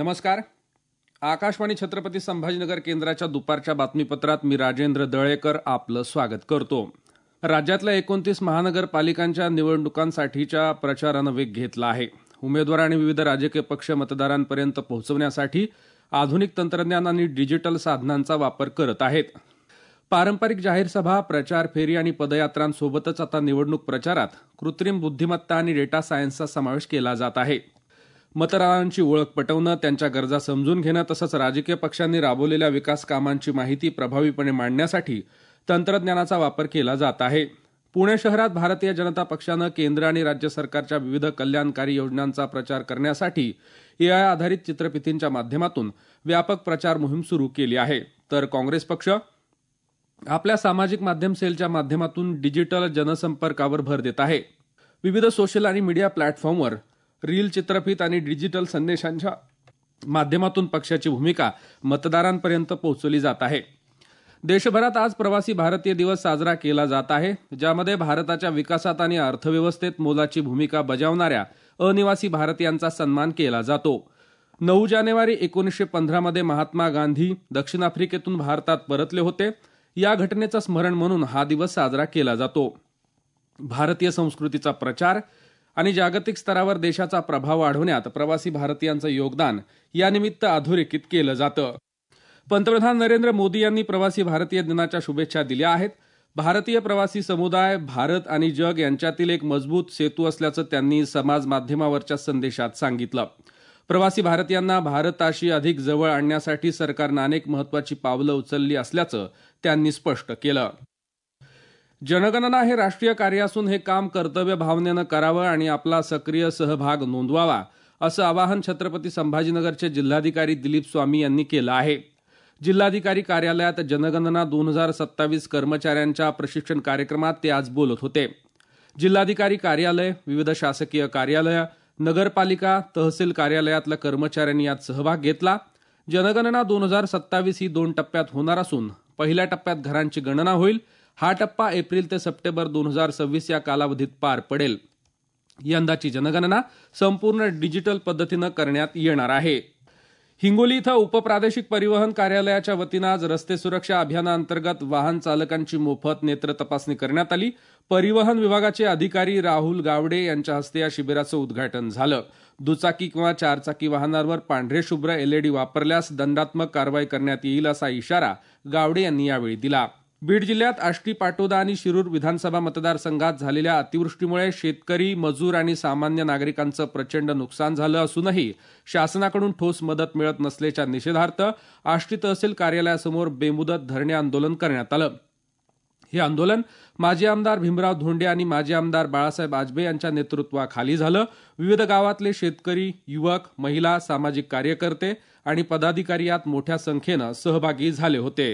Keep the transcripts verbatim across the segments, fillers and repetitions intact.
नमस्कार. आकाशवाणी छत्रपती संभाजीनगर केंद्राच्या दुपारच्या बातमीपत्रात मी राजेंद्र दळेकर आपलं स्वागत करतो. राज्यातल्या एकोणतीस महानगरपालिकांच्या निवडणुकांसाठीच्या प्रचारानं वेग घेतला आहे. उमेदवार आणि विविध राजकीय पक्ष मतदारांपर्यंत पोहोचवण्यासाठी आधुनिक तंत्रज्ञान आणि डिजिटल साधनांचा वापर करत आहेत. पारंपरिक जाहीर सभा, प्रचार फेरी आणि पदयात्रांसोबतच आता निवडणूक प्रचारात कृत्रिम बुद्धिमत्ता आणि डेटा सायन्सचा समावेश केला जात आहे. मतदारांची ओळख पटवणं, त्यांच्या गरजा समजून घेणं तसंच राजकीय पक्षांनी राबवलेल्या विकास कामांची माहिती प्रभावीपणे मांडण्यासाठी तंत्रज्ञानाचा वापर केला जात आहे. पुणे शहरात भारतीय जनता पक्षानं केंद्र आणि राज्य सरकारच्या विविध कल्याणकारी योजनांचा प्रचार करण्यासाठी एआय आधारित चित्रफितींच्या माध्यमातून व्यापक प्रचार मोहीम सुरू केली आहे. तर काँग्रेस पक्ष आपल्या सामाजिक माध्यम सेलच्या माध्यमातून डिजिटल जनसंपर्कावर भर देत आहे. विविध सोशल आणि मीडिया प्लॅटफॉर्मवर रील, चित्रफित आणि डिजिटल संदेशांच्या माध्यमातून पक्षाची भूमिका मतदारांपर्यंत पोहोचवली जात आहे. देशभरात आज प्रवासी भारतीय दिवस साजरा केला जात आहे, ज्यामध्ये भारताच्या विकासात आणि अर्थव्यवस्थेत मोलाची भूमिका बजावणाऱ्या अनिवासी भारतीयांचा सन्मान केला जातो. नऊ जानेवारी एकोणीसशे पंधरामध्ये महात्मा गांधी दक्षिण आफ्रिकेतून भारतात परतले होते. या घटनेचं स्मरण म्हणून हा दिवस साजरा केला जातो. भारतीय संस्कृतीचा प्रचार आणि जागतिक स्तरावर देशाचा प्रभाव वाढवण्यात प्रवासी भारतीयांचं योगदान यानिमित्त अधोरेखित केलं जातं. पंतप्रधान नरेंद्र मोदी यांनी प्रवासी भारतीय दिनाच्या शुभेच्छा दिल्या आहेत. भारतीय प्रवासी समुदाय भारत आणि जग यांच्यातील एक मजबूत सेतू असल्याचं त्यांनी समाज माध्यमावरच्या संदेशात सांगितलं. प्रवासी भारतीयांना भारताशी अधिक जवळ आणण्यासाठी सरकारनं अनेक महत्वाची पावलं उचलली असल्याचं त्यांनी स्पष्ट केलं. जनगणना हे राष्ट्रीय कार्य असून हे काम कर्तव्य भावनेनं करावं आणि आपला सक्रिय सहभाग नोंदवावा, असं आवाहन छत्रपती संभाजीनगरचे जिल्हाधिकारी दिलीप स्वामी यांनी केलं आहे. जिल्हाधिकारी कार्यालयात जनगणना दोन हजार सत्तावीस कर्मचाऱ्यांच्या प्रशिक्षण कार्यक्रमात ते आज बोलत होते. जिल्हाधिकारी कार्यालय, विविध शासकीय कार्यालय, नगरपालिका, तहसील कार्यालयातल्या कर्मचाऱ्यांनी यात सहभाग घेतला. जनगणना दोन हजार सत्तावीस ही दोन टप्प्यात होणार असून पहिल्या टप्प्यात घरांची गणना होईल. हा टप्पा एप्रिल ते सप्टेंबर दोन हजार सव्वीस या कालावधीत पार पडेल. यंदाची जनगणना संपूर्ण डिजिटल पद्धतीनं करण्यात येणार आहे. हिंगोली इथं उपप्रादेशिक परिवहन कार्यालयाच्या वतीनं आज रस्ते सुरक्षा अभियानाअंतर्गत वाहन चालकांची मोफत नेत्र तपासणी करण्यात आली. परिवहन विभागाचे अधिकारी राहुल गावडे यांच्या हस्ते या शिबिराचं उद्घाटन झालं. दुचाकी किंवा चारचाकी वाहनांवर पांढरे शुभ्र एलईडी वापरल्यास दंडात्मक कारवाई करण्यात येईल असा इशारा गावडे यांनी यावेळी दिला. बीड जिल्ह्यात आष्टी, पाटोदा आणि शिरूर विधानसभा मतदारसंघात झालेल्या अतिवृष्टीमुळे शेतकरी, मजूर आणि सामान्य नागरिकांचं प्रचंड नुकसान झालं असूनही शासनाकडून ठोस मदत मिळत नसल्याच्या निषेधार्थ आष्टी तहसील कार्यालयासमोर बेमुदत धरणे आंदोलन करण्यात आलं. हे आंदोलन माजी आमदार भीमराव धोंडे आणि माजी आमदार बाळासाहेब आजबे यांच्या नेतृत्वाखाली झालं. विविध गावातले शेतकरी, युवक, महिला, सामाजिक कार्यकर्ते आणि पदाधिकारी यात मोठ्या संख्येनं सहभागी झाले होते.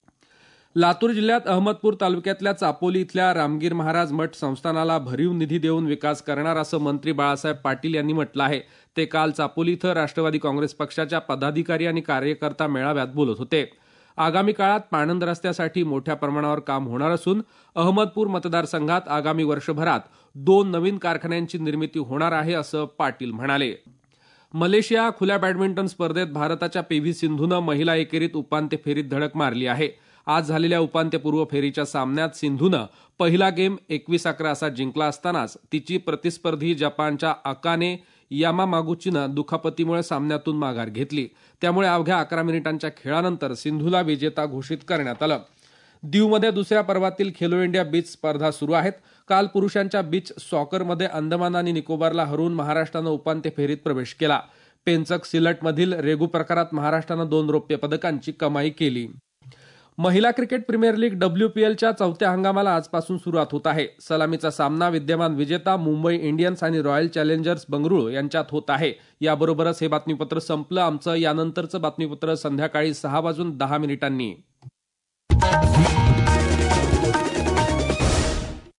लातूर जिल्ह्यात अहमदपूर तालुक्यातल्या चापोली इथल्या रामगीर महाराज मठ संस्थानाला भरीव निधी देऊन विकास करणार असं मंत्री बाळासाहेब पाटील यांनी म्हटलं आहे. ते काल चापोली इथं राष्ट्रवादी काँग्रेस पक्षाच्या पदाधिकारी आणि कार्यकर्ता मेळाव्यात बोलत होते. आगामी काळात पाणंद रस्त्यासाठी मोठ्या प्रमाणावर काम होणार असून अहमदपूर मतदारसंघात आगामी वर्षभरात दोन नवीन कारखान्यांची निर्मिती होणार आहे असं पाटील म्हणाले. मलेशिया खुल्या बॅडमिंटन स्पर्धेत भारताच्या पी व्ही सिंधूनं महिला एकेरीत उपांत्य फेरीत धडक मारली आहे. आज झालेल्या उपांत्यपूर्व फेरीच्या सामन्यात सिंधूनं पहिला गेम एकवीस अकरा असा जिंकला असतानाच तिची प्रतिस्पर्धी जपानच्या अकाने यामामागुचीनं दुखापतीमुळे सामन्यातून माघार घेतली. त्यामुळे अवघ्या अकरा मिनिटांच्या खेळानंतर सिंधूला विजेता घोषित करण्यात आलं. दीवमध्ये दुसऱ्या पर्वातील खेलो इंडिया बीच स्पर्धा सुरू आहेत. काल पुरुषांच्या बीच सॉकरमध्ये अंदमान आणि निकोबारला हरवून महाराष्ट्रानं उपांत्य फेरीत प्रवेश केला. पेंचक सिलटमधील रेगू प्रकारात महाराष्ट्रानं दोन रौप्य पदकांची कमाई केली. महिला क्रिकेट प्रीमियर लीग डब्ल्यूपीएलच्या चौथ्या हंगामाला आजपासून सुरुवात होत आहे. सलामीचा सामना विद्यमान विजेता मुंबई इंडियन्स आणि रॉयल चॅलेंजर्स बंगळुरू यांच्यात होत आहे. याबरोबरच हे बातमीपत्र संपलं. आमचं यानंतरचं बातमीपत्र संध्याकाळी सहा वाजून दहा मिनिटांनी.